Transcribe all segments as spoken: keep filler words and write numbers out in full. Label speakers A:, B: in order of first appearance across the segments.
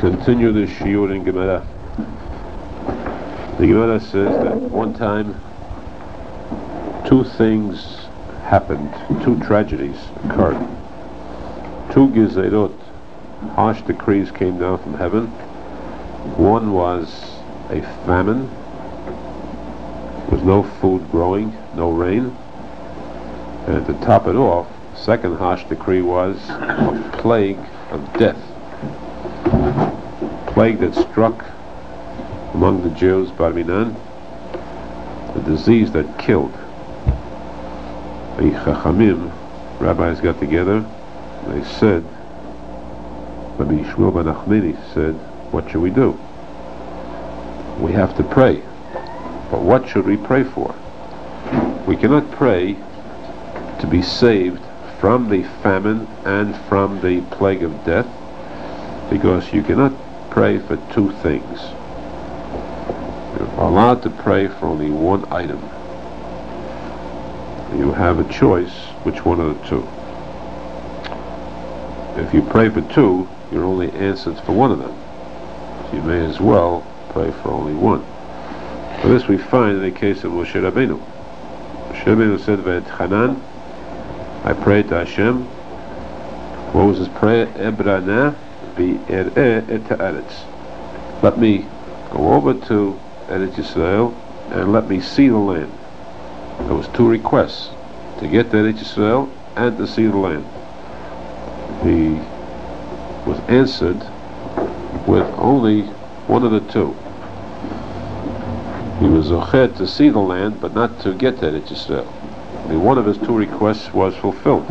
A: Continue the shiur in Gemara. The Gemara says that one time two things happened, two tragedies occurred. Two gezerot, harsh decrees came down from heaven. One was a famine, there was no food growing, no rain. And to top it off, the second harsh decree was a plague of death. Plague that struck among the Jews, Bar Minan, a disease that killed. The Chachamim, rabbis got together, they said, Rabbi Yishmael ben Achmini said, what should we do? We have to pray. But what should we pray for? We cannot pray to be saved from the famine and from the plague of death, because you cannot pray for two things. You're allowed to pray for only one item. You have a choice which one of the two. If you pray for two, you're only answered for one of them. So you may as well pray for only one. For this we find in the case of Moshe Rabbeinu. Moshe Rabbeinu said, V'etchanan, I prayed to Hashem. What was his prayer? Ebrana v'er'eh et ha'aretz. Let me go over to Eretz Yisrael and let me see the land. There was two requests, to get to Eretz Yisrael and to see the land. He was answered with only one of the two. He was zochet to see the land, but not to get to Eretz Yisrael. Only one of his two requests was fulfilled.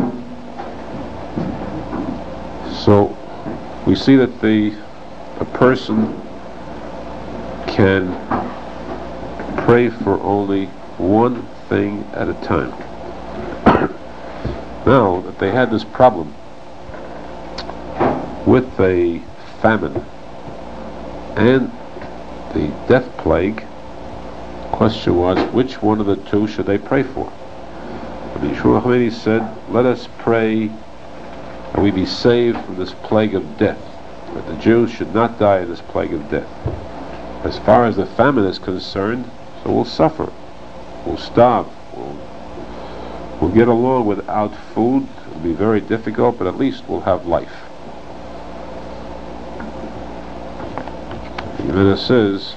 A: So we see that the a person can pray for only one thing at a time. Now that they had this problem with a famine and the death plague, the question was, which one of the two should they pray for? Rabbi Yishmael Achmini said, let us pray that we be saved from this plague of death, that the Jews should not die in this plague of death. As far as the famine is concerned, so we'll suffer, we'll starve, we'll, we'll get along without food. It'll be very difficult, but at least we'll have life. The Gemara says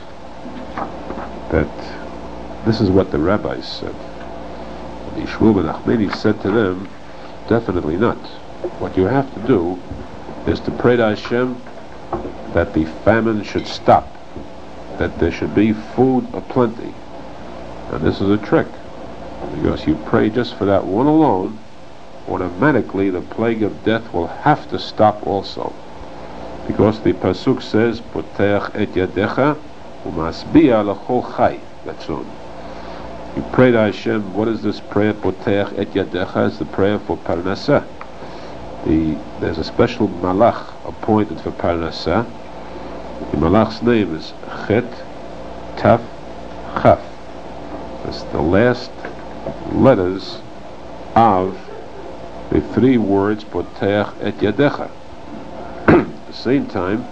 A: that this is what the rabbis said. Yishmael ben Achmini said to them, definitely not. What you have to do is to pray to Hashem that the famine should stop, that there should be food aplenty. And this is a trick, because you pray just for that one alone, automatically the plague of death will have to stop also. Because the pasuk says, Potech et yadecha umasbiya lechol chai. That's on. You pray to Hashem. What is this prayer? Potech et yadecha is the prayer for parnasah. The, there's a special malach appointed for parnasah. The malach's name is Chet Taf Chaf. That's the last letters of the three words Potech et yadecha. At the same time,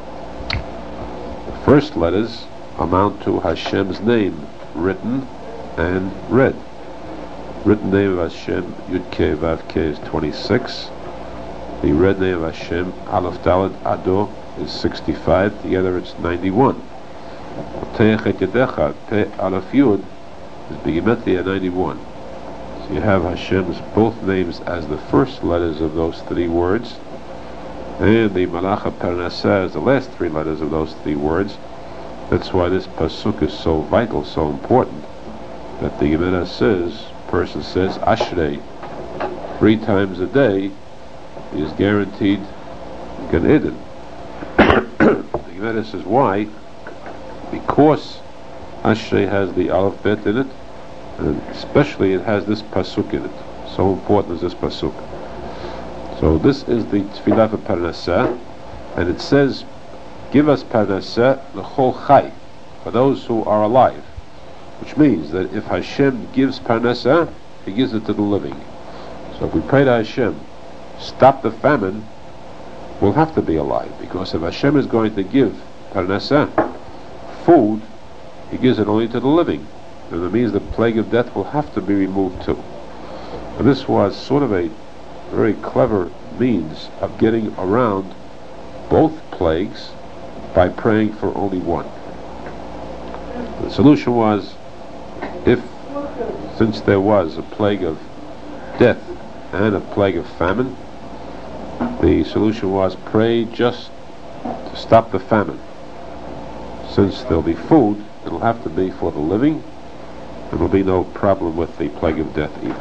A: the first letters amount to Hashem's name, written and read. Written name of Hashem, Yud Kei Vav Kei, is twenty-six. The read name of Hashem, Aleph Daled Ado, is sixty-five. Together it's ninety-one. Potech et yadecha, Pe Aleph Yud, is Begematria ninety-one. So you have Hashem's both names as the first letters of those three words, and the Malach Parnasah is the last three letters of those three words. That's why this pasuk is so vital, so important, that the Gemara says, person says, Ashrei, three times a day, he is guaranteed Gan Eden. The Gemara says, why? Because Ashrei has the Aleph Bet in it, and especially it has this pasuk in it. So important is this pasuk. So this is the Tefillah for Parnasah, and it says, give us Parnasah l'chol chai, for those who are alive. Which means that if Hashem gives Parnasah, He gives it to the living. So if we pray to Hashem, stop the famine, will have to be alive, because if Hashem is going to give parnasah, food, He gives it only to the living, and it means the plague of death will have to be removed too. And this was sort of a very clever means of getting around both plagues by praying for only one. The solution was, if, since there was a plague of death and a plague of famine, the solution was pray just to stop the famine. Since there'll be food, it'll have to be for the living, and there'll be no problem with the plague of death either.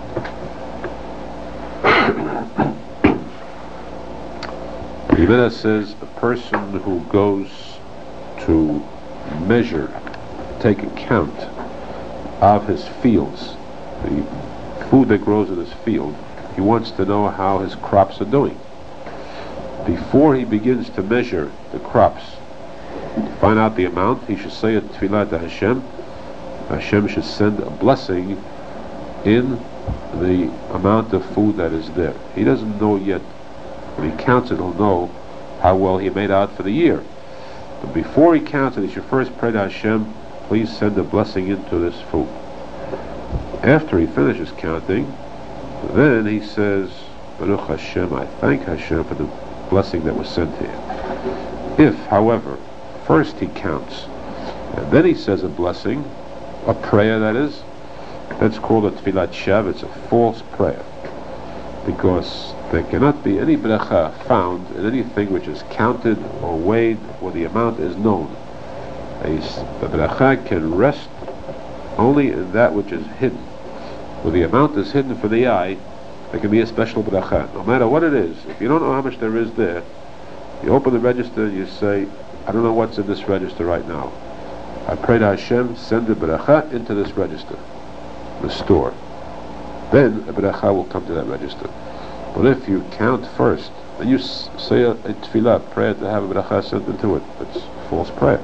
A: The Gemara says a person who goes to measure, take account of his fields, the food that grows in his field, he wants to know how his crops are doing. Before he begins to measure the crops, to find out the amount, he should say a tefillah to Hashem. Hashem should send a blessing in the amount of food that is there. He doesn't know yet. When he counts it, he'll know how well he made out for the year. But before he counts it, he should first pray to Hashem, please send a blessing into this food. After he finishes counting, then he says, Baruch Hashem, I thank Hashem for the blessing that was sent here. If, however, first he counts, and then he says a blessing, a prayer that is, that's called a tefillat shav. It's a false prayer, because there cannot be any bracha found in anything which is counted or weighed or the amount is known. A, the bracha can rest only in that which is hidden. When the amount is hidden for the eye, there can be a special bracha. No matter what it is, if you don't know how much there is there, you open the register and you say, I don't know what's in this register right now. I pray to Hashem, send the bracha into this register, the store. Then a bracha will come to that register. But if you count first, then you s- say a, a tefillah, prayer to have a bracha sent into it. It's false prayer.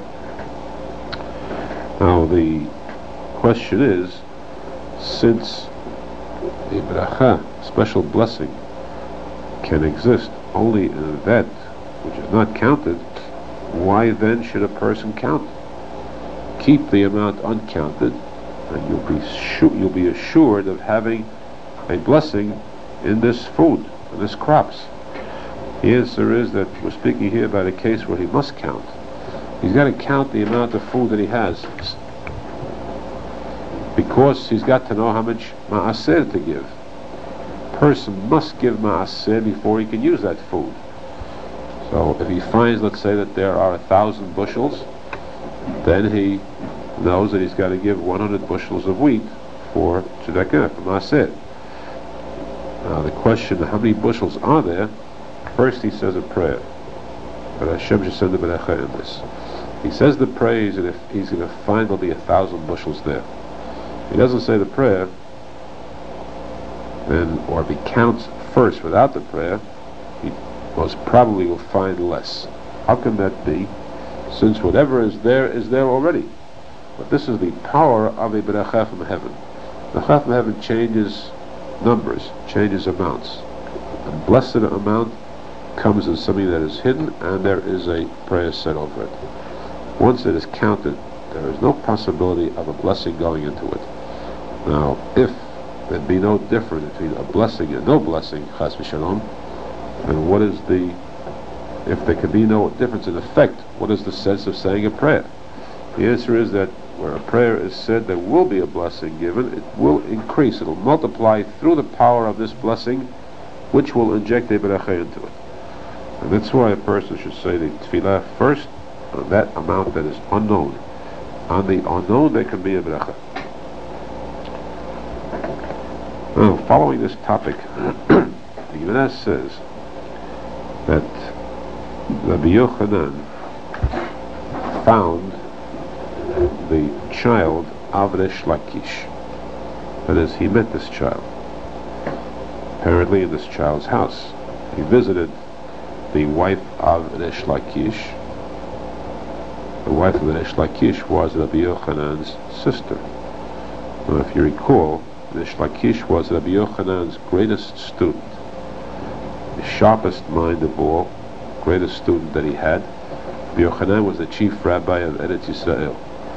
A: Now the question is, since a bracha, special blessing, can exist only in that which is not counted, why then should a person count? Keep the amount uncounted, and you'll be su- you'll be assured of having a blessing in this food, in this crops. The answer is that we're speaking here about a case where he must count. He's got to count the amount of food that he has, because he's got to know how much ma'aser to give. A person must give ma'aser before he can use that food. So if he finds, let's say, that there are a thousand bushels, then he knows that he's got to give one hundred bushels of wheat for tzedakah, for ma'aser. Now the question, how many bushels are there? First he says a prayer, but Hashem should send the beracha in this. He says the prayer, and if he's going to find there'll be a thousand bushels there. He doesn't say the prayer, then, or if he counts first without the prayer, he most probably will find less. How can that be? Since whatever is there is there already. But this is the power of a beracha from heaven. The beracha from heaven changes numbers, changes amounts. A blessed amount comes as something that is hidden, and there is a prayer said over it. Once it is counted, there is no possibility of a blessing going into it. Now, if there'd be no difference between a blessing and no blessing, chas v'shalom, then what is the, if there can be no difference in effect, what is the sense of saying a prayer? The answer is that where a prayer is said, there will be a blessing given. It will increase, it will multiply through the power of this blessing, which will inject a beracha into it. And that's why a person should say the tefillah first on that amount that is unknown. On the unknown there can be a beracha. Now, following this topic, the Gemara says that Rabbi Yochanan found the child of Resh Lakish. That is, he met this child, apparently in this child's house. He visited the wife of Resh Lakish. The wife of Resh Lakish was Rabbi Yochanan's sister. Now, if you recall, Resh Lakish was Rabbi Yochanan's greatest student, the sharpest mind of all, greatest student that he had. Rabbi Yochanan was the chief rabbi of Eretz Yisrael.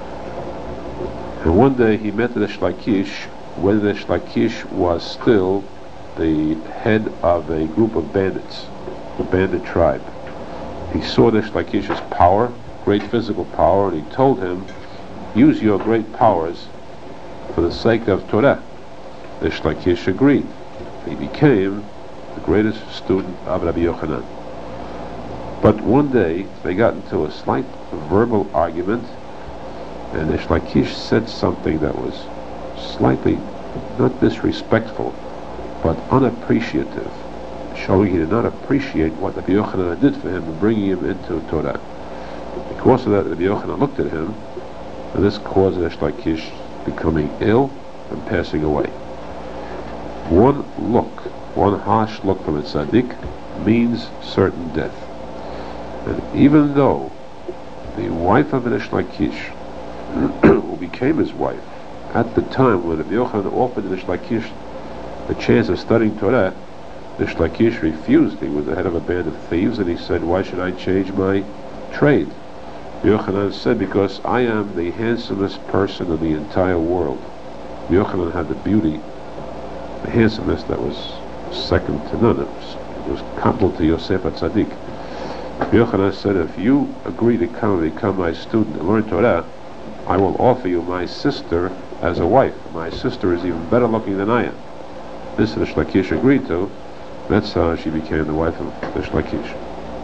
A: And one day he met the Reish Lakish when the Reish Lakish was still the head of a group of bandits, a bandit tribe. He saw the Reish Lakish's power, great physical power, and he told him, use your great powers for the sake of Torah. The Reish Lakish agreed. He became the greatest student of Rabbi Yochanan. But one day they got into a slight verbal argument, and Reish Lakish said something that was slightly not disrespectful, but unappreciative, showing he did not appreciate what Rabbi Yochanan did for him in bringing him into Torah. Because of that, Rabbi Yochanan looked at him, and this caused Reish Lakish becoming ill and passing away. One look, one harsh look from a tzaddik means certain death. And even though the wife of Reish Lakish, who became his wife, at the time when Rabbi Yochanan offered Reish Lakish the chance of studying Torah, Reish Lakish refused. He was the head of a band of thieves, and he said, why should I change my trade? Yochanan said, because I am the handsomest person in the entire world. Yochanan had the beauty, the handsomeness that was second to none. It was, it was comparable to Yosef HaTzadik. Yochanan said, if you agree to come and become my student and learn Torah, I will offer you my sister as a wife. My sister is even better looking than I am. This Reish Lakish agreed to. That's how she became the wife of Reish Lakish.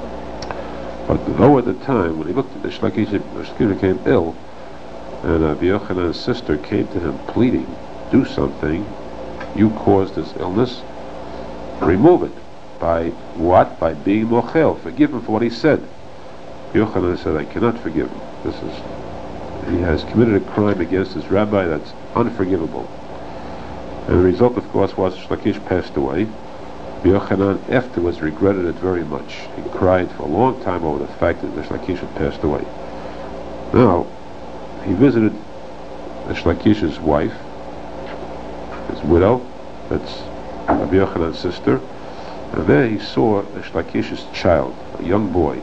A: But though at the time, when he looked at Reish Lakish, Reish Lakish became ill, and Rabbi Yochanan's sister came to him pleading, do something, you caused his illness, remove it. By what? By being mochel, forgive him for what he said. Yochanan said, I cannot forgive him. This is, he has committed a crime against his rabbi that's unforgivable. And the result, of course, was Reish Lakish passed away. Yochanan afterwards regretted it very much. He cried for a long time over the fact that Reish Lakish had passed away. Now, he visited Reish Lakish's wife, his widow, that's Rabbi Yochanan's sister, and there he saw Reish Lakish's child, a young boy.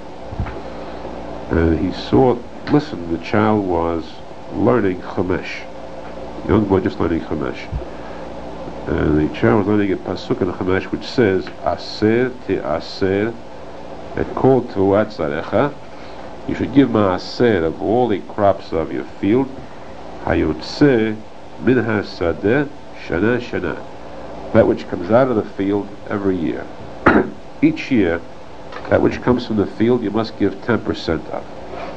A: And he saw, listen, the child was learning Chumash. Young boy just learning Chumash. And the child was learning a pasuk in Chumash which says, Aser te aser et kol teruat zarecha. You should give ma'aser of all the crops of your field. Hayotze min hasadeh shana shana. That which comes out of the field every year. Each year, that which comes from the field you must give ten percent of.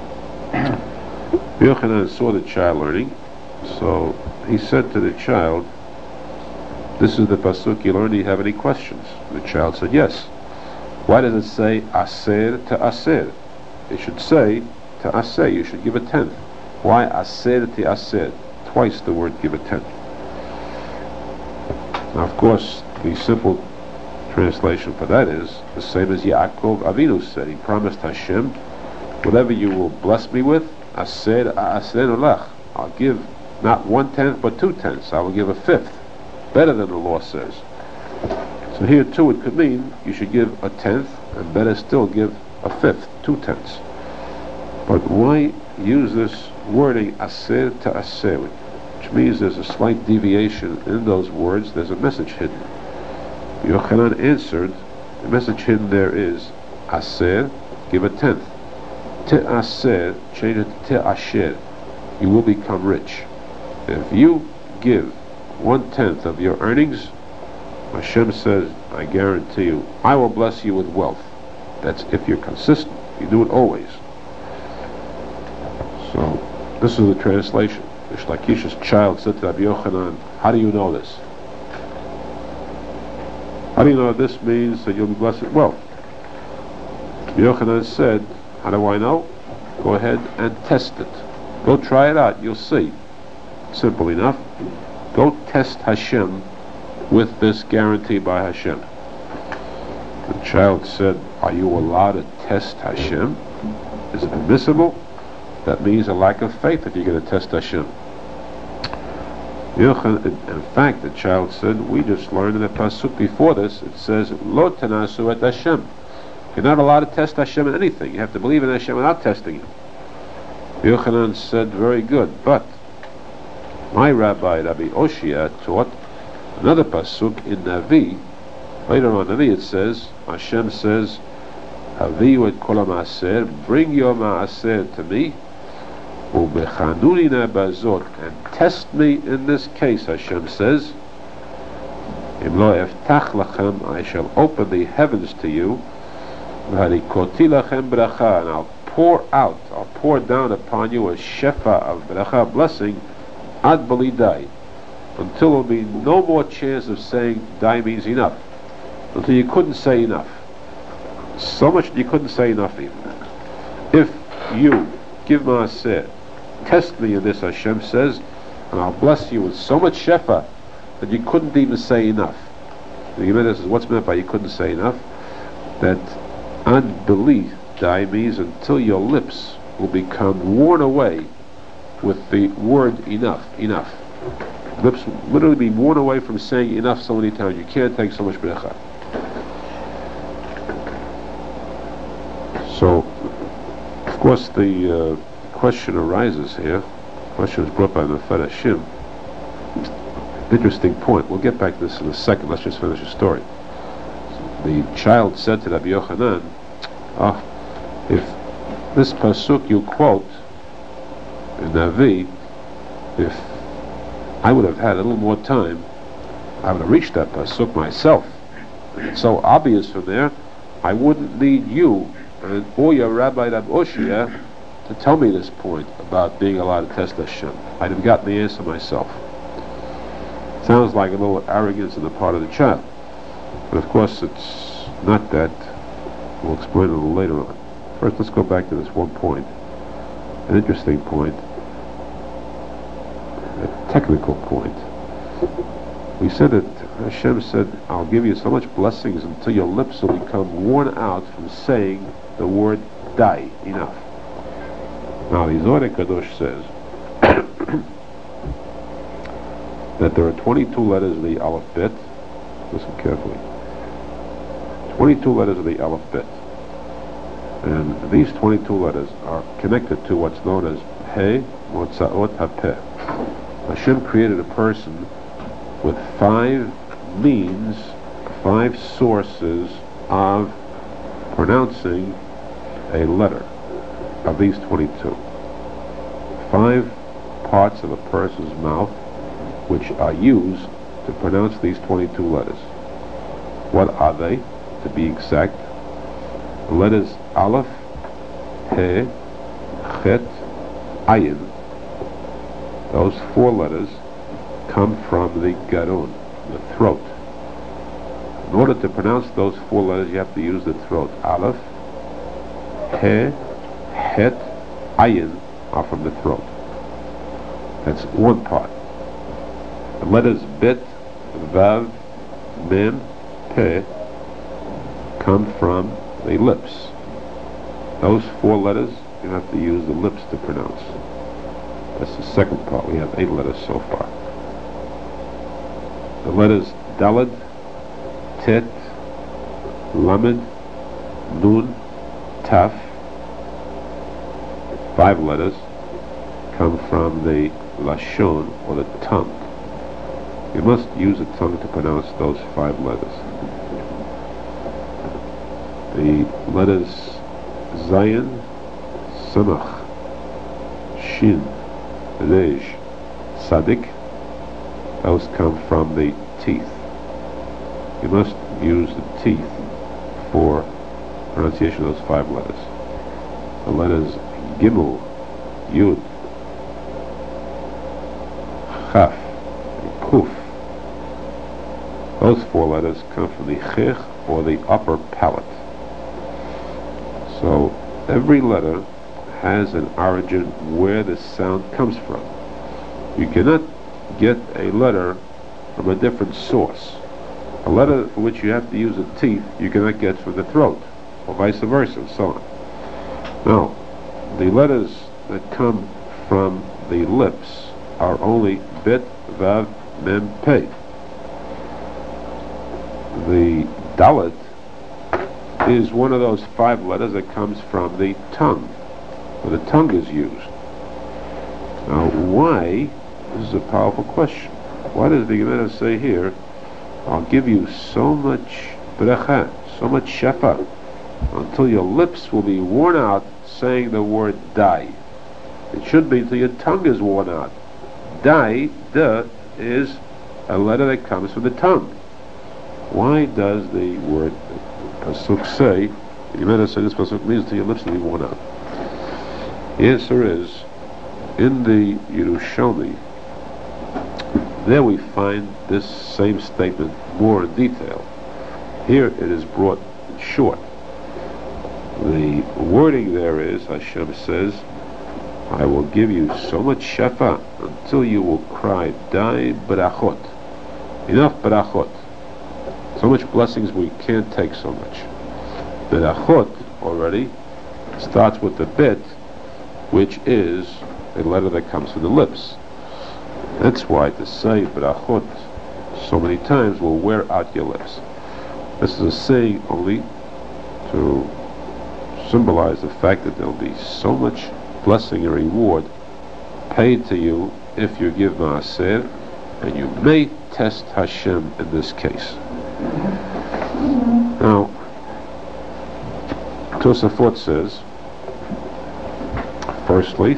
A: Yochanan saw the child learning, so he said to the child, this is the pasuk you learned, do you have any questions? The child said yes. Why does it say aser to aser? It should say to aser, you should give a tenth. Why aser to aser? Twice the word give a tenth. Now of course the simple translation for that is the same as Yaakov Avinu said. He promised Hashem, whatever you will bless me with, aser aser olach. I'll give not one tenth but two tenths. I will give a fifth. Better than the law says. So here too it could mean you should give a tenth, and better still give a fifth, two tenths. But why use this wording aser to aser, which means there's a slight deviation in those words, there's a message hidden. Yochanan answered, the message hidden there is aser, give a tenth. Te aser, change it to te asher, you will become rich. If you give one tenth of your earnings, Hashem says, I guarantee you, I will bless you with wealth. That's if you're consistent. You do it always. So, this is the translation. Reish Lakish's child said to Rabbi Yochanan, how do you know this? How do you know this means that you'll be blessed with wealth? Rabbi Yochanan said, how do I know? Go ahead and test it. Go try it out, you'll see. Simple enough. Go test Hashem with this guarantee by Hashem. The child said, are you allowed to test Hashem? Is it permissible? That means a lack of faith if you're going to test Hashem. In fact, the child said, we just learned in the pasuk before this, it says, Lo tanasu et Hashem. You're not allowed to test Hashem in anything. You have to believe in Hashem without testing Him. Yochanan said, very good, but my rabbi, Rabbi Oshia, taught another pasuk in Navi. Later on in Navi it says, Hashem says, Haviyu et kol ha'maaser, bring your maaser to me, ubechanuni na bazot, and test me in this case, Hashem says, Im lo eftach lachem, I shall open the heavens to you, v'harikoti lachem bracha, and I'll pour out, I'll pour down upon you a shefa of bracha, blessing, ad bali dai, until there will be no more chance of saying dai means enough, until you couldn't say enough. So much that you couldn't say enough even. If you give maaseh, test me in this, Hashem says, and I'll bless you with so much shefa that you couldn't even say enough. The Gemara says, what's meant by you couldn't say enough? That ad bali dai means until your lips will become worn away with the word enough, enough. Lips literally be worn away from saying enough so many times. You can't take so much bracha. So, of course, the uh, question arises here. The question is brought by Mefarashim. Interesting point. We'll get back to this in a second. Let's just finish the story. The child said to Rabbi Yochanan, "Ah, if this pasuk you quote in Navi, if I would have had a little more time, I would have reached that pasuk myself. It's so obvious from there, I wouldn't need you and or your Rabbi Rab Oshia to tell me this point about being allowed to test Hashem. I'd have gotten the answer myself." Sounds like a little arrogance on the part of the child, but of course it's not that. We'll explain a little later on. First, let's go back to this one point, an interesting point, a technical point. We said that Hashem said, I'll give you so much blessings until your lips will become worn out from saying the word dai, enough. Now the Zohar Kadosh says that there are twenty-two letters of the Aleph Bet. Listen carefully. twenty-two letters of the Aleph Bet. And these twenty-two letters are connected to what's known as He Motzaot HaPeh. Hashem created a person with five means, five sources of pronouncing a letter of these twenty-two. Five parts of a person's mouth which are used to pronounce these twenty-two letters. What are they, to be exact? The letters Aleph, He, Chet, Ayin. Those four letters come from the Garun, the throat. In order to pronounce those four letters, you have to use the throat. Aleph, He, Het, Ayin are from the throat. That's one part. The letters Bet, Vav, Mem, Peh come from the lips. Those four letters, you have to use the lips to pronounce. That's the second part. We have eight letters so far. The letters Daled, Tet, Lamed, Nun, Taf, five letters, come from the Lashon, or the tongue. You must use the tongue to pronounce those five letters. The letters Zayin, Samach, Shin, Rej, Sadik, those come from the teeth. You must use the teeth for pronunciation of those five letters. The letters Gimel, Yud, Chaf, and Kuf, those four letters come from the Chech, or the upper palate. So every letter has an origin where the sound comes from. You cannot get a letter from a different source. A letter for which you have to use the teeth, you cannot get from the throat, or vice versa, and so on. Now, the letters that come from the lips are only Bet, Vav, Mem, Peh. The Dalet, is one of those five letters that comes from the tongue, where the tongue is used. Now, why? This is a powerful question. Why does the Gemara say here, I'll give you so much bracha, so much shefa, until your lips will be worn out saying the word die? It should be until your tongue is worn out. Die, da, is a letter that comes from the tongue. Why does the word pasuk say, the Gemara say this pasuk means until your lips will be worn out? The answer is, in the Yerushalmi, there we find this same statement more in detail. Here it is brought short. The wording there is, Hashem says, I will give you so much shefa until you will cry, Dai brachot. Enough brachot. So much blessings we can't take so much. Brachot already starts with the bet, which is a letter that comes from the lips. That's why to say brachot so many times will wear out your lips. This is a saying only to symbolize the fact that there will be so much blessing and reward paid to you if you give Maaser, and you may test Hashem in this case. Now, Tosafot says, firstly,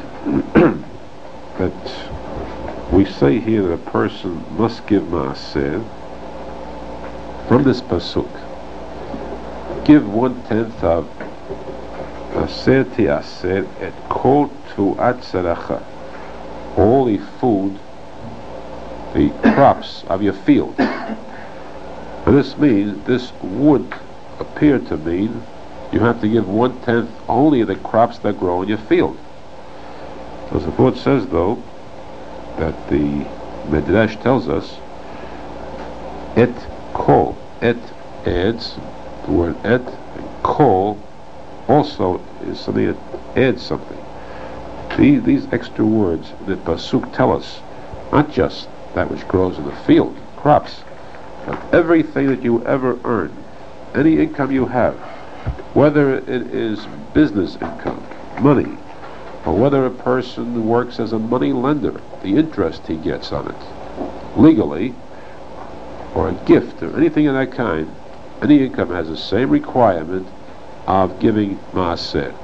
A: that we say here that a person must give Maaser from this pasuk. Give one tenth of Aser Tiaser et kol tu'at zeracha, all the food, the crops of your field. And this means, this would appear to mean you have to give one tenth only of the crops that grow in your field. So the Lord says, though, that the Midrash tells us, et kol, et adds, the word et, and kol also is something that adds something. These, these extra words that pasuk tell us, not just that which grows in the field, crops, but everything that you ever earn, any income you have, whether it is business income, money, or whether a person works as a money lender, the interest he gets on it, legally, or a gift, or anything of that kind, any income has the same requirement of giving Maaser.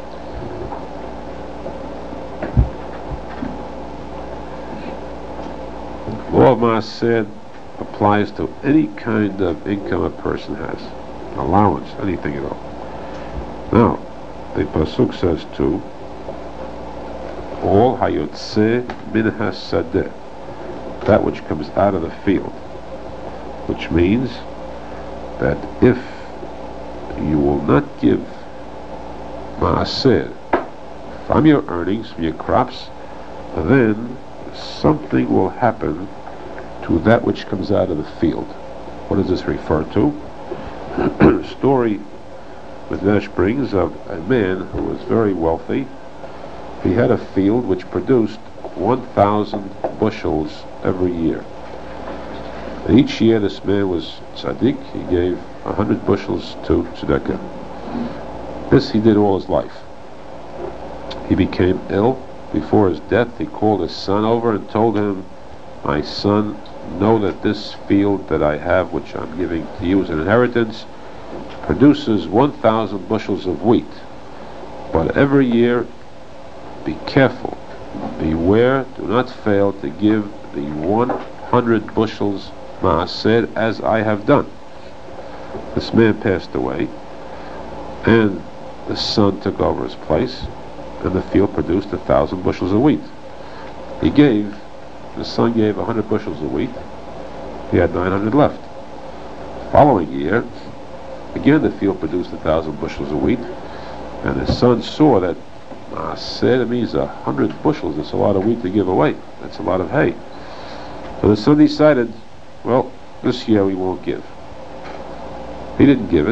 A: Law of Maaser applies to any kind of income a person has, allowance, anything at all. Now, the pasuk says too, all hayotze min hasadeh, that which comes out of the field, which means that if you will not give Maaser from your earnings, from your crops, then something will happen to that which comes out of the field. What does this refer to? Story Midrash brings of a man who was very wealthy. He had a field which produced one thousand bushels every year. And each year this man was tzaddik, he gave one hundred bushels to tzedakah. This he did all his life. He became ill. Before his death, he called his son over and told him, my son, know that this field that I have, which I'm giving to you as an inheritance, produces one thousand bushels of wheat. But every year, be careful, beware, do not fail to give the one hundred bushels Maaser as I have done. This man passed away, and the son took over his place, and the field produced a thousand bushels of wheat. He gave, the son gave a hundred bushels of wheat. He had nine hundred left. The following year, again the field produced a thousand bushels of wheat, and the son saw that Maaser means a hundred bushels. That's a lot of wheat to give away. That's a lot of hay. So the son decided, well, this year we won't give. He didn't give it.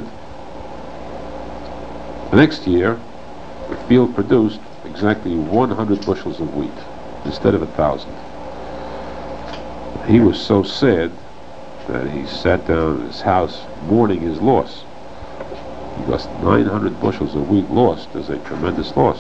A: The next year, the field produced exactly one hundred bushels of wheat instead of a thousand. He was so sad that he sat down in his house mourning his loss. He because nine hundred bushels of wheat lost is a tremendous loss.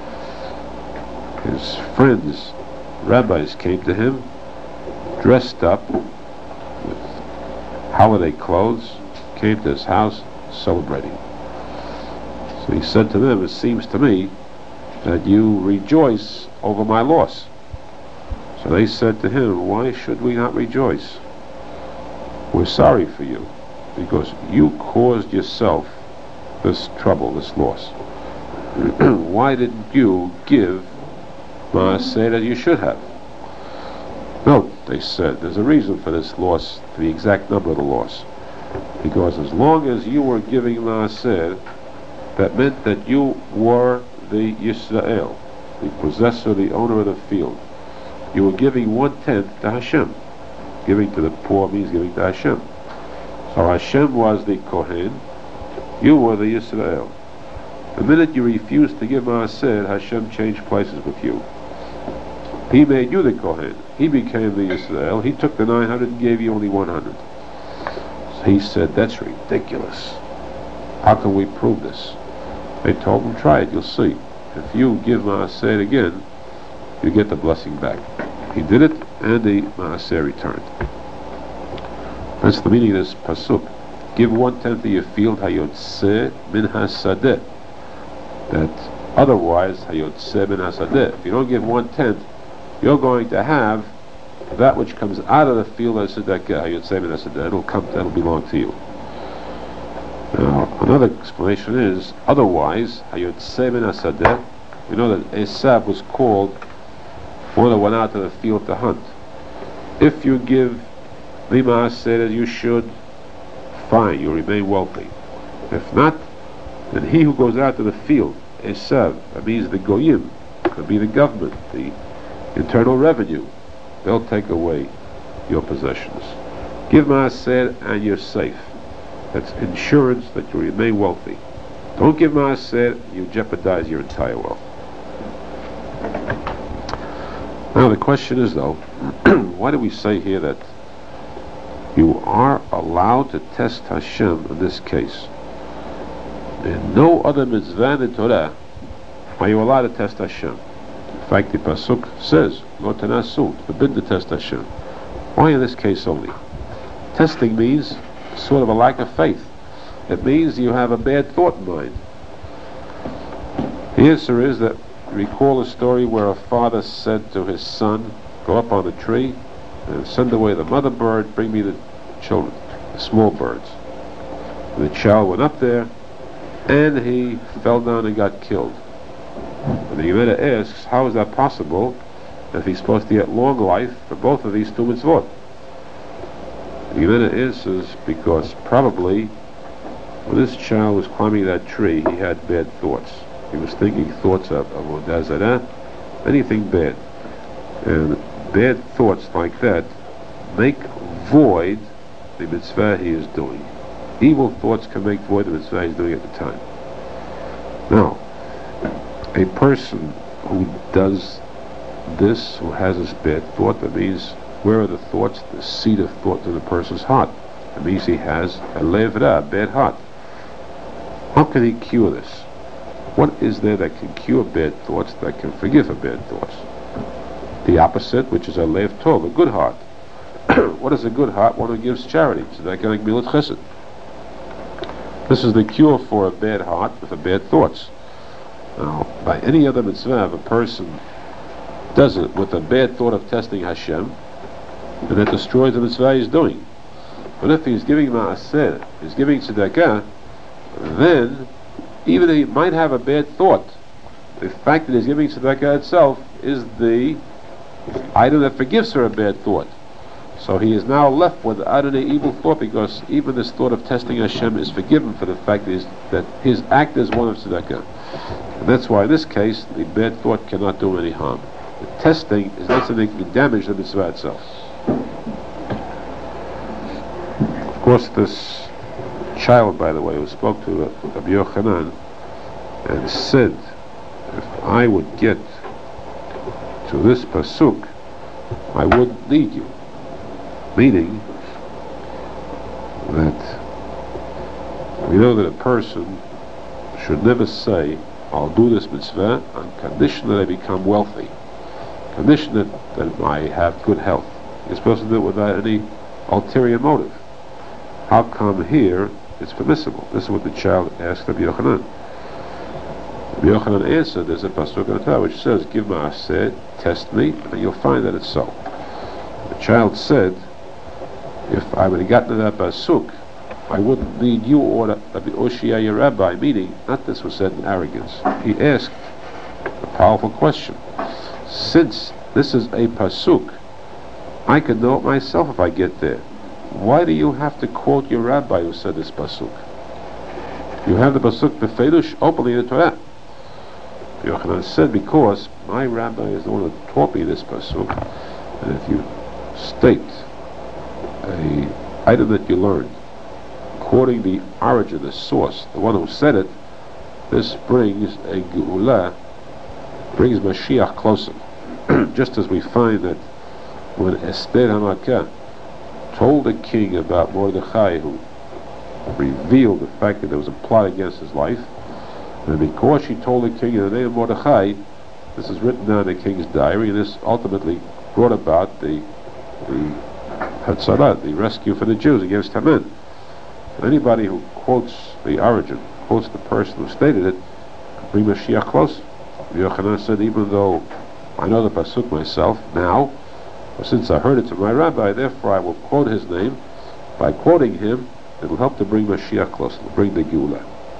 A: His friends, rabbis, came to him dressed up with holiday clothes, came to his house celebrating. So he said to them, it seems to me that you rejoice over my loss. So they said to him, why should we not rejoice? We're sorry for you, because you caused yourself this trouble, this loss. Why didn't you give Maaseh that you should have? No, they said, there's a reason for this loss, the exact number of the loss. Because as long as you were giving Maaseh, that meant that you were the Yisrael, the possessor, the owner of the field. You were giving one-tenth to Hashem. Giving to the poor means giving to Hashem. So Hashem was the Kohen, you were the Yisrael. The minute you refused to give Maaseh, Hashem changed places with you. He made you the Kohen. He became the Yisrael. He took the nine hundred and gave you only one hundred. So he said, that's ridiculous. How can we prove this? They told him, try it, you'll see. If you give Maaseh again, you get the blessing back. He did it, and the Maaseh returned. That's the meaning of this pasuk. Give one-tenth of your field, hayotzeh min hasadeh. That otherwise, hayotzeh min hasadeh. If you don't give one-tenth, you're going to have that which comes out of the field as tzedakah, hayotzeh min hasadeh. It'll come, that'll belong to you. Now, another explanation is, otherwise, hayotzeh min hasadeh, you know that Esav was called one that went out to the field to hunt. If you give the Maaseh that you should, fine, you remain wealthy. If not, then he who goes out to the field, Esav, that means the Goyim, could be the government, the internal revenue, they'll take away your possessions. Give Maaseh and you're safe. That's insurance that you remain wealthy. Don't give Maaseh, you jeopardize your entire wealth. Now the question is though, why do we say here that you are allowed to test Hashem in this case? In no other mitzvah in the Torah are you allowed to test Hashem. In fact, the pasuk says, "Lo tenasu," forbidden to test Hashem. Why in this case only? Testing means sort of a lack of faith. It means you have a bad thought in mind. The answer is that, recall a story where a father said to his son, go up on the tree and send away the mother bird, bring me the children, the small birds. And the child went up there and he fell down and got killed. And the Gemara asks, how is that possible if he's supposed to get long life for both of these two mitzvot? The Gemara answers, because probably when this child was climbing that tree, he had bad thoughts. He was thinking thoughts of avodah zarah, anything bad. And bad thoughts like that make void the mitzvah he is doing. Evil thoughts can make void the mitzvah he's doing at the time. Now, a person who does this, who has this bad thought, that means, where are the thoughts? The seed of thought in the person's heart. That means he has a lev ra, a bad heart. How can he cure this? What is there that can cure bad thoughts, that can forgive for bad thoughts? The opposite, which is a lev tov, a good heart. What is a good heart? One who gives charity. So that can be milut chesed. This is the cure for a bad heart, for bad thoughts. Now, by any other mitzvah, if a person does it with a bad thought of testing Hashem, then that destroys the mitzvah he's doing. But if he's giving ma'aseh, he's giving tzedakah, then even if he might have a bad thought, the fact that he's giving tzedakah itself is the item that forgives her a bad thought. So he is now left without any evil thought, because even this thought of testing Hashem is forgiven for the fact that his, that his act is one of tzedakah. And that's why in this case, the bad thought cannot do any harm. The testing is not something that can damage the mitzvah itself. Of course, this child, by the way, who spoke to Rabbi Yochanan and said, if I would get to this pasuk, I wouldn't need you. Meaning that we know that a person should never say, I'll do this mitzvah on condition that I become wealthy, condition that, that I have good health. You're supposed to do it without any ulterior motive. How come here it's permissible? This is what the child asked Rabbi Yochanan. Rabbi Yochanan answered, there's a pasuk in the Torah which says, give ma'aseh, test me, and you'll find that it's so. The child said, if I would have gotten to that pasuk, I wouldn't need you or Rabbi Oshia, your rabbi, meaning, not this was said in arrogance. He asked a powerful question. Since this is a pasuk, I could know it myself if I get there. Why do you have to quote your rabbi who said this pasuk? You have the pasuk befeidush openly in the Torah. Yochanan said, because my rabbi is the one who taught me this pasuk, and if you state a item that you learned, quoting the origin, the source, the one who said it, this brings a geula, brings Mashiach closer. Just as we find that when Esther Hamakah told the king about Mordechai, who revealed the fact that there was a plot against his life, and because she told the king in the name of Mordechai, this is written down in the king's diary, and this ultimately brought about the the Hatzalah, the rescue for the Jews against Haman. And anybody who quotes the origin, quotes the person who stated it, could bring Mashiach close. Yochanan said, even though I know the pasuk myself now, but since I heard it from my rabbi, therefore I will quote his name. By quoting him, it will help to bring Mashiach close, it will bring the Geula.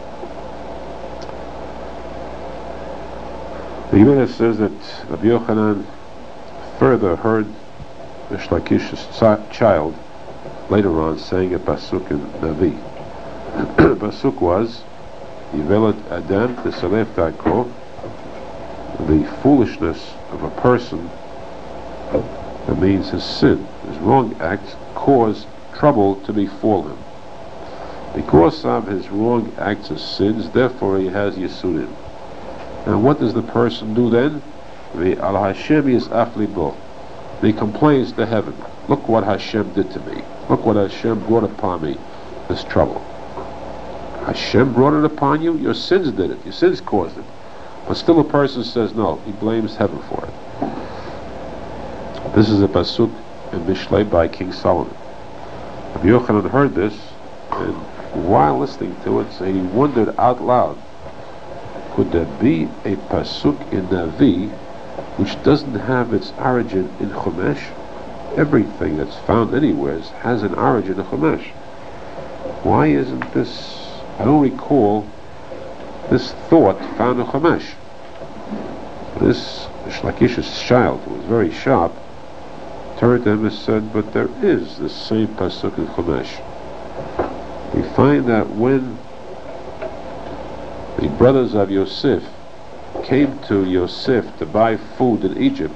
A: The Gemara says that Rabbi Yochanan further heard the Shlakish's child later on saying a pasuk in Navi. The pasuk was Yivelet Adam T'Salef Darko, the foolishness of a person, that means his sin, his wrong acts, cause trouble to befall him. Because of his wrong acts or sins, therefore he has Yisudim. And what does the person do then? The Al Hashem is Aflibo. He complains to heaven. Look what Hashem did to me. Look what Hashem brought upon me, this trouble. Hashem brought it upon you? Your sins did it. Your sins caused it. But still a person says no. He blames heaven for it. This is a pasuk in Mishlei by King Solomon. Rabbi Yochanan heard this, and while listening to it, so he wondered out loud, could there be a pasuk in Navi which doesn't have its origin in Chumash? Everything that's found anywhere has an origin in Chumash. Why isn't this? I don't recall this thought found in Chumash. This Shlakish's child, who was very sharp, turned to him and said, but there is the same pasuk in Chumash. We find that when the brothers of Yosef came to Yosef to buy food in Egypt,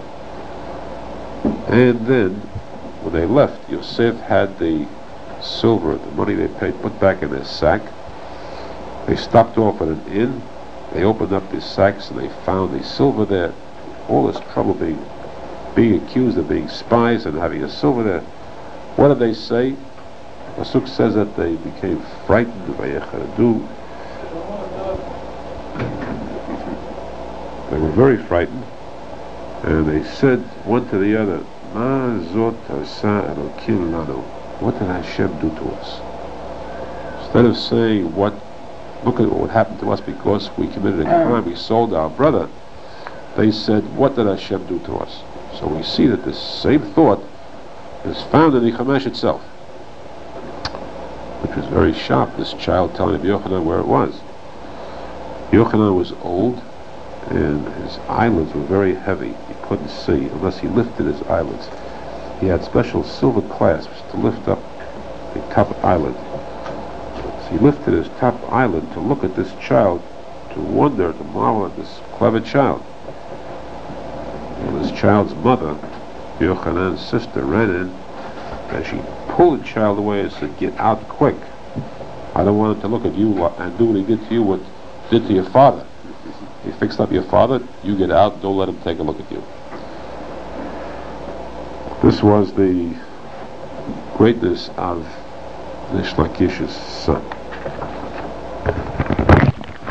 A: and then when they left, Yosef had the silver, the money they paid, put back in their sack. They stopped off at an inn. They opened up these sacks and they found the silver there. All this trouble being being accused of being spies and having a silver there. What did they say? Pasuk says that they became frightened. They were very frightened, and they said one to the other, Ma zot asa Elokim lanu. What did Hashem do to us? Instead of saying, what, look at what happened to us because we committed a crime, we sold our brother, they said, what did Hashem do to us? So we see that this same thought is found in the Chumash itself, which was very sharp, this child telling Yochanan where it was. Yochanan was old, and his eyelids were very heavy. He couldn't see unless he lifted his eyelids. He had special silver clasps to lift up the top eyelid. So he lifted his top eyelid to look at this child, to wonder, to marvel at this clever child. And this child's mother, Yochanan's sister, ran in, and she pulled the child away and said, get out quick. I don't want him to look at you and do what he did to you, what he did to your father. He fixed up your father, you get out, don't let him take a look at you. This was the greatness of Rish Lakish's son.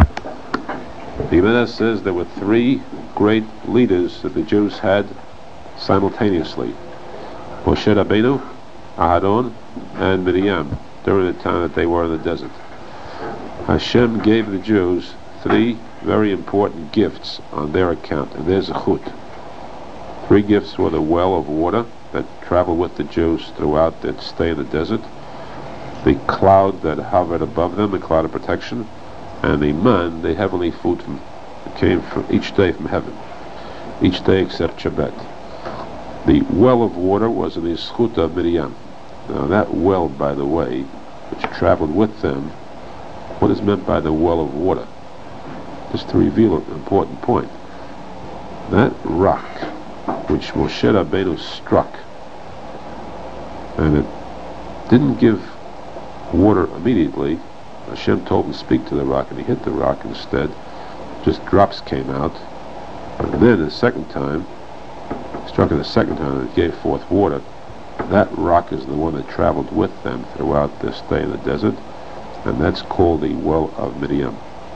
A: The Gemara says there were three great leaders that the Jews had simultaneously: Moshe Rabbeinu, Aharon, and Miriam, during the time that they were in the desert. Hashem gave the Jews three very important gifts on their account, and their zechut. Three gifts were the well of water that traveled with the Jews throughout their stay in the desert, the cloud that hovered above them, the cloud of protection, and the man, the heavenly food from, that came from each day from heaven, each day except Shabbat. The well of water was in the zechut of Miriam. Now that well, by the way, which traveled with them, what is meant by the well of water? Just to reveal an important point. That rock which Moshe Rabbeinu struck, and it didn't give water immediately. Hashem told him to speak to the rock, and he hit the rock instead. Just drops came out. And then the second time, struck it the second time, and it gave forth water. That rock is the one that traveled with them throughout their stay in the desert, and that's called the well of Miriam.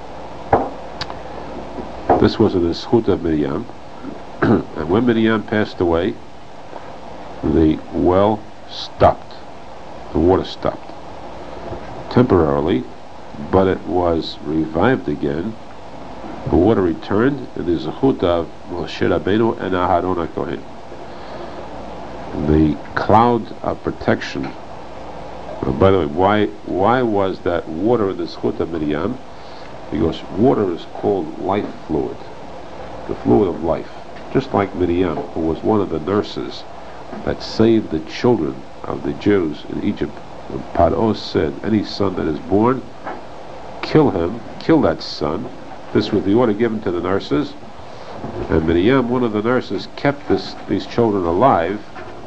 A: This was in the zechut of Miriam, and when Miriam passed away, the well stopped. The water stopped temporarily, but it was revived again. The water returned in the zechut of Moshe Rabbeinu and Aharon HaKohen. The cloud of protection. Uh, by the way, why why was that water in the zechut of Miriam? Because water is called life fluid, the fluid of life. Just like Miriam, who was one of the nurses that saved the children of the Jews in Egypt. When Paro said, any son that is born, kill him, kill that son. This was the order given to the nurses. And Miriam, one of the nurses, kept this, these children alive.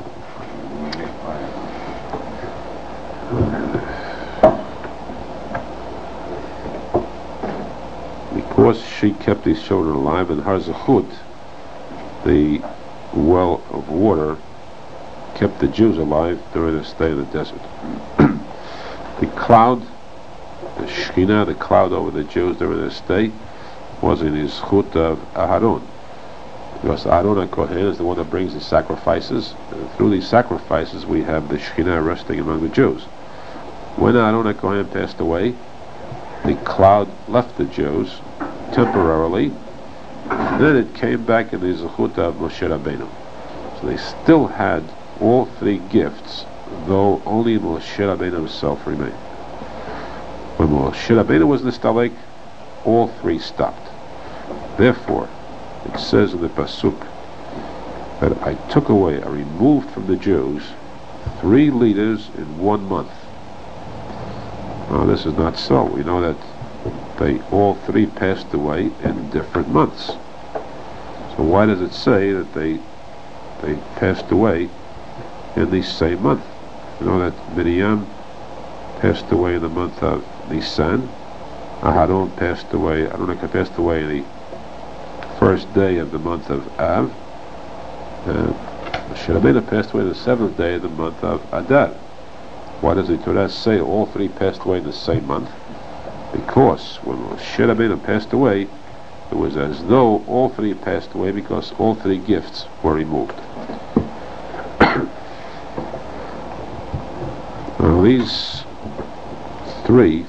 A: Because she kept these children alive, in her zechut, the well of water kept the Jews alive during their stay in the desert. The cloud, the Shekhinah, the cloud over the Jews during their stay, was in the zechut of Aharon. Because Aharon HaKohen is the one that brings the sacrifices, and through these sacrifices we have the Shekhinah resting among the Jews. When Aharon HaKohen passed away, the cloud left the Jews temporarily, and then it came back in the zechut of Moshe Rabbeinu. So they still had all three gifts, though only Moshe Rabbeinu himself remained. When Moshe Rabbeinu was nistalek, all three stopped. Therefore, it says in the pasuk that I took away, I removed from the Jews three leaders in one month. Now this is not so. We know that they all three passed away in different months. So why does it say that they they passed away in the same month? You know that Miriam passed away in the month of Nisan. Aharon passed away, Aharon passed away in the first day of the month of Av. And Moshe Rabbeinu passed away the seventh day of the month of Adar. Why does the Torah say all three passed away in the same month? Because when Moshe Rabbeinu passed away, it was as though all three passed away because all three gifts were removed. Now these three,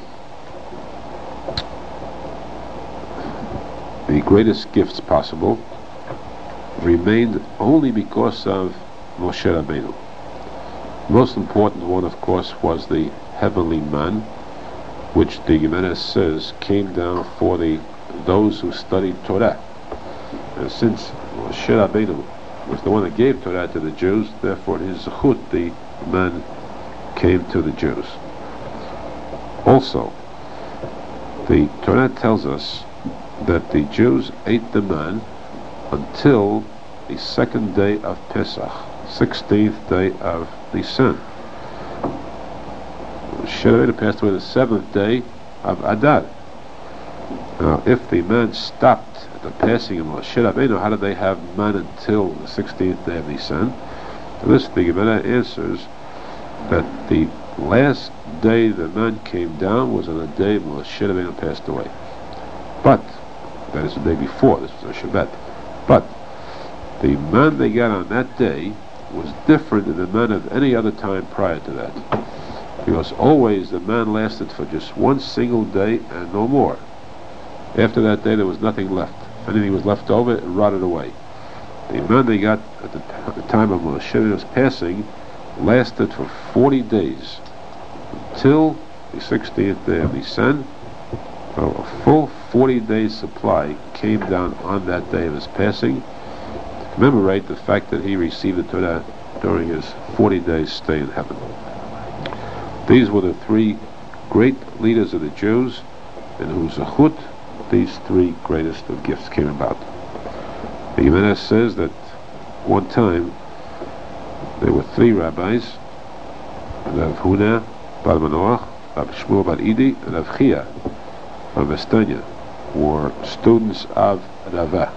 A: the greatest gifts possible, remained only because of Moshe Rabbeinu. The most important one, of course, was the heavenly man, which the Gemara says came down for the those who studied Torah. And since Moshe Rabbeinu was the one that gave Torah to the Jews, therefore his zechut, the man, came to the Jews. Also, the Torah tells us that the Jews ate the man until the second day of Pesach, sixteenth day of Nisan. Moshe Rabbeinu passed away the seventh day of Adar. Now, if the man stopped at the passing of Moshe Rabbeinu, how did they have man until the sixteenth day of Nisan? To this, the Gemara answers that the last day the man came down was on the day Moshe Rabbeinu passed away. But that That's the day before. This was a Shabbat. But the man they got on that day was different than the man of any other time prior to that. Because always the man lasted for just one single day and no more. After that day there was nothing left. If anything was left over, it rotted away. The man they got at the, at the time of Moshe was passing lasted for forty days, until the sixteenth day of Nisan. So a full forty days supply came down on that day of his passing, to commemorate the fact that he received the Torah during his forty days stay in heaven. These were the three great leaders of the Jews, in whose zechut these three greatest of gifts came about. The Gemara says that one time there were three rabbis, Rav Huna bar Manoach, Rav Shmuel bar Idi, and Rav Chia from Estonia, were students of Rava.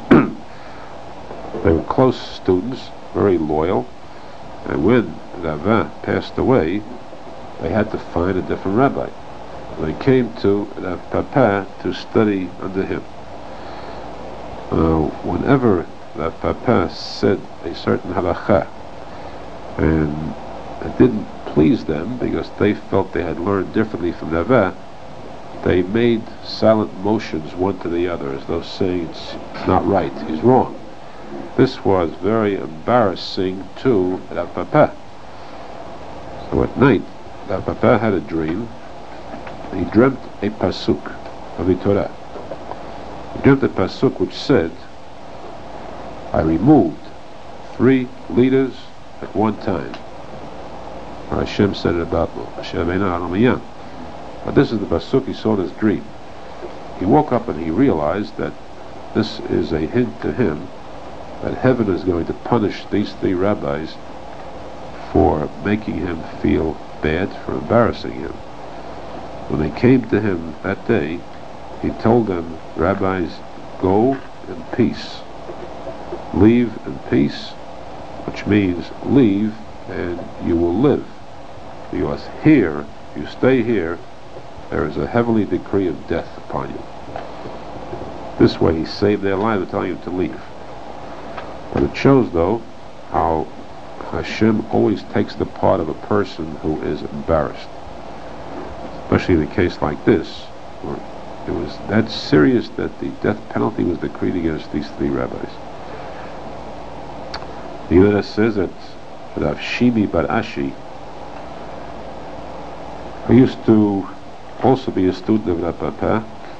A: They were close students, very loyal, and when Rava passed away, they had to find a different rabbi. They came to Rav Papa to study under him. Uh, whenever Rav Papa said a certain halacha, and it didn't please them because they felt they had learned differently from Rava, they made silent motions one to the other as though saying it's not right, he's wrong. This was very embarrassing to Rav Papa. So at night, Rav Papa had a dream. He dreamt a pasuk of the Torah. He dreamt a pasuk which said, I removed three leaders at one time. Or Hashem said it about Hashem Eina Alamiyam. But this is the pasuk he saw in his dream. He woke up and he realized that this is a hint to him that heaven is going to punish these three rabbis for making him feel bad, for embarrassing him. When they came to him that day, he told them, rabbis, go in peace. Leave in peace, which means leave and you will live. Because here, if you stay here, there is a heavenly decree of death upon you. This way he saved their lives by telling them to leave. But it shows, though, how Hashem always takes the part of a person who is embarrassed. Especially in a case like this, where it was that serious that the death penalty was decreed against these three rabbis. The Gemara says that Rav Shimi bar Ashi, who used to also be a student of Rav Papa,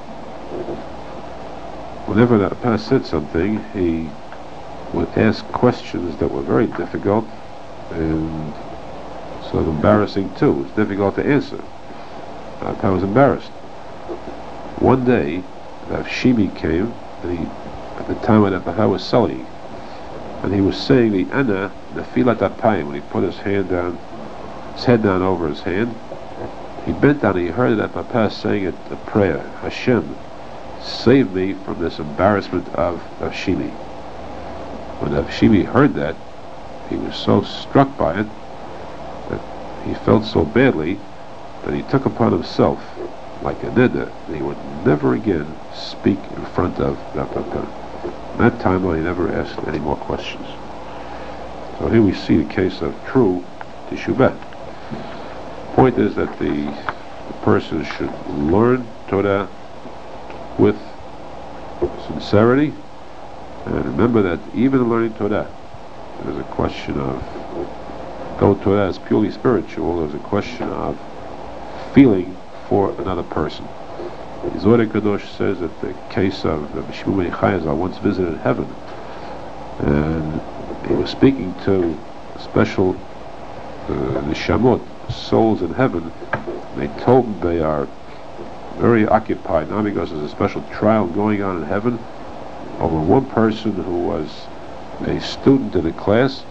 A: whenever Rav Papa said something, he would ask questions that were very difficult and sort of embarrassing too. It was difficult to answer. Rav Papa was embarrassed. One day, Rav Shimi came, and he, at the time when Rav Papa was selling, and he was saying the Ana Nefilat Apayim, when he put his hand down, his head down over his hand, he bent down and he heard Rav Papa saying it, a prayer, Hashem, save me from this embarrassment of Rav Shimi. When Rav Shimi heard that, he was so struck by it that he felt so badly that he took upon himself, like a neder, that he would never again speak in front of Rav Papa. At that time, he never asked any more questions. So here we see the case of true teshuvah. The point is that the, the person should learn Torah with sincerity, and remember that even in learning Torah, there's a question of, though Torah is purely spiritual, there's a question of feeling for another person. The Zohar Kadosh says that the case of Rabbi Shimon ben Chayazal once visited heaven, and he was speaking to special uh, neshamot, souls in heaven. And they told him they are very occupied now because there's a special trial going on in heaven over one person who was a student in a class,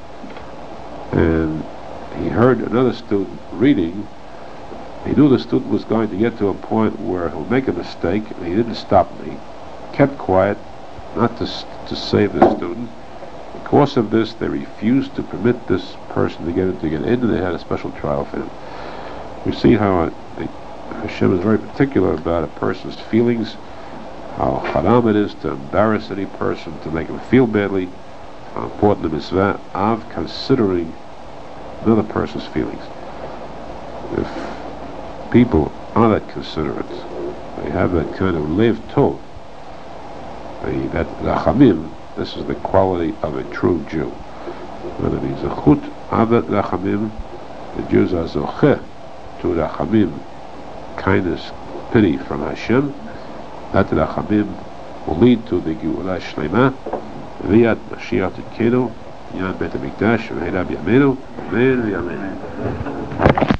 A: and he heard another student reading. He knew the student was going to get to a point where he'll make a mistake, and he didn't stop him. He kept quiet, not to to save the student. Because of this, they refused to permit this person to get in, to get in, and they had a special trial for him. We see how uh, the, Hashem is very particular about a person's feelings, how haram it is to embarrass any person, to make him feel badly, how important the mitzvah of considering another person's feelings. If people are that considerate, they have that kind of lev tov, they, that rachamim, this is the quality of a true Jew. When it is a chut avet rachamim, the Jews are zocheh to rachamim, kindness, pity from Hashem. That rachamim will lead to the Geula Shlema, V'yat Mashiach Tkenu, Yan Bet HaMikdash, V'hei Rab Yameinu, Amen V'Amen.